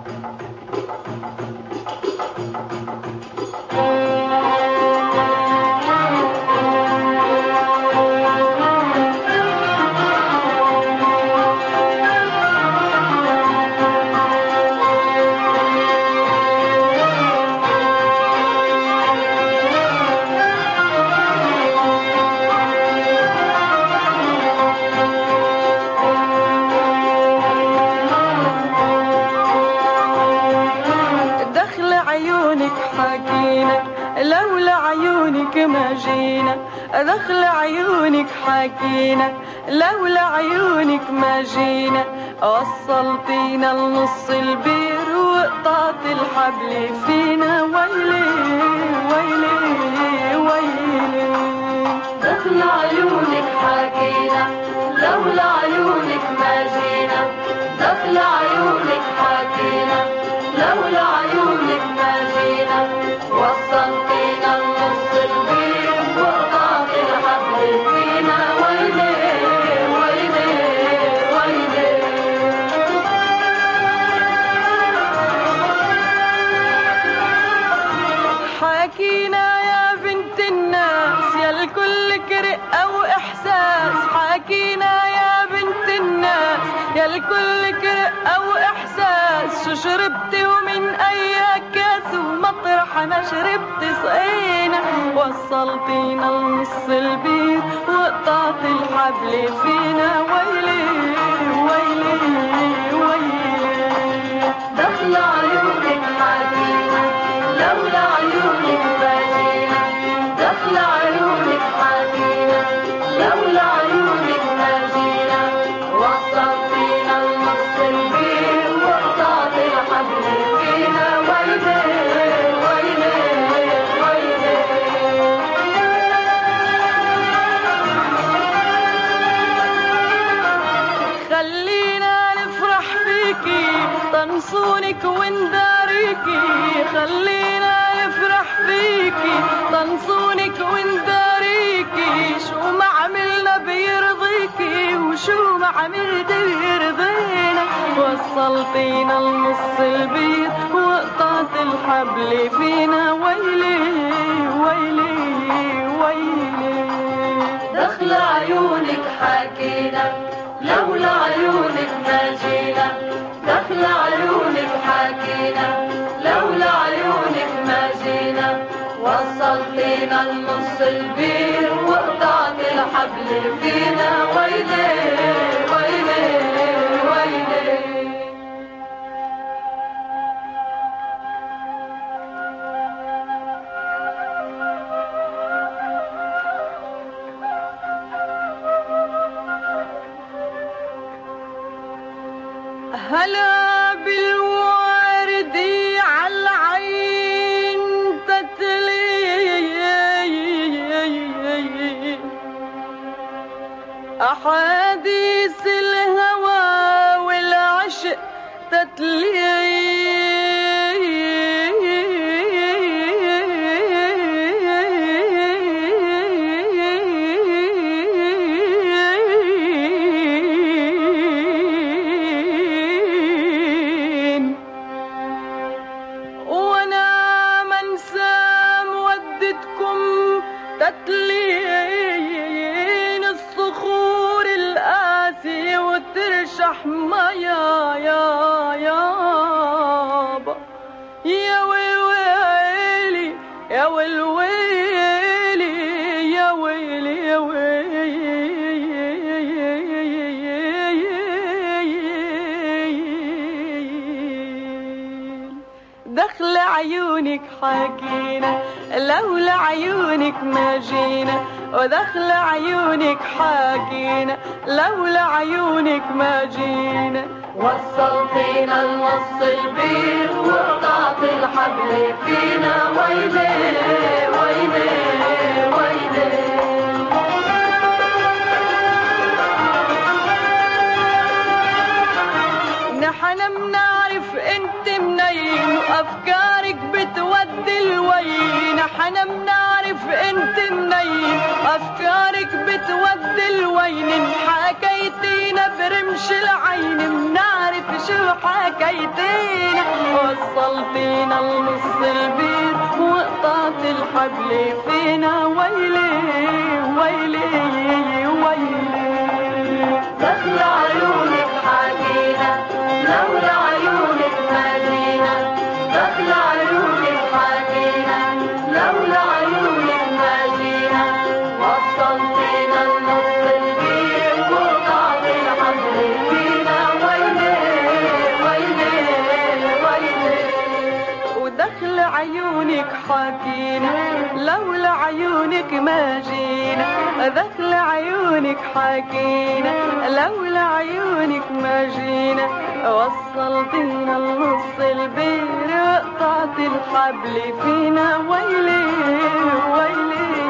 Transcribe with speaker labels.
Speaker 1: لولا عيونك ما جينا، دخل عيونك حكينا، لولا عيونك ما جينا، وصلتينا لنص البير وقطعت الحبل فينا، ويلي ويلي ويلي.
Speaker 2: دخل عيونك حكينا، لولا عيونك ما جينا، دخل عيونك حكينا، لولا عيونك ما جينا، وصلتينا لنص البير وقطعت الحبل فينا، ويلي ويلي ويلي.
Speaker 1: حكينا يا بنت الناس يا الكل رقة وإحساس، حكينا يا بنت الناس يا الكل رقة وإحساس، شو شربتي ومن أي كاس ومطرح ما شربتي سقينا، وصلتينا لنص البير وقطعت الحبل فينا، ويلي ويلي ويلي.
Speaker 2: دخل عيونك حكينا، لولا عيونك ما جينا، دخل عيونك حكينا، لولا عيونك ما جينا، وصلتينا لنص البير وقطعت الحبل فينا، ويلي ويلي ويلي.
Speaker 1: خلينا نفرح فيكي طنصونك ونداريكي، خلينا نفرح فيكي طنصونك ونداريكي، شو ما عملنا بيرضيكي وشو ما عملت بيرضينا، وصلتينا لنص البير وقطعت الحبل فينا، ويلي ويلي ويلي.
Speaker 2: دخل عيونك حكينا، لولا عيونك ما جينا، دخل عيونك حكينا، لولا عيونك ما جينا، وصلتينا لنص البير وقطعت الحبل فينا، ويلي ويلي ويلي.
Speaker 1: هلا بالورد عالعين تتلي، أحاديث الهوى والعشق تتلي، تتلين الصخور القاسية وترشح ميا يابا، يا ويلي يا ويلي يا ويلي يا ويلي. دخل عيونك حكينا، لولا عيونك ما جينا، ودخل عيونك حكينا، لولا عيونك ما جينا،
Speaker 2: وصلتينا لنص البير وقطعت الحبل فينا، ويلي ويلي ويلي.
Speaker 1: نحن منعرف انت منين وافكارك بتودي الوين، نحن منعرف انت منين افكارك بتودي الوين، حكيتينا برمش العين منعرف شو حكايتين وصلتينا لنص البير وقطعت الحبل فينا ويلي ويلي ويلي
Speaker 2: دخل عيونك حكينا لولا عيونك ما جينا دخل عيونك حكينا لولا عيونك ما جينا وصلتينا لنص البير وقطعت الحبل فينا ويلي ويلي ويلي
Speaker 1: ودخل عيونك حكينا لولا عيونك ما جينا دخل عيونك حكينا لولا عيونك ما جينا وصلتينا لنص البير وقطعت الحبل فينا ويلي ويلي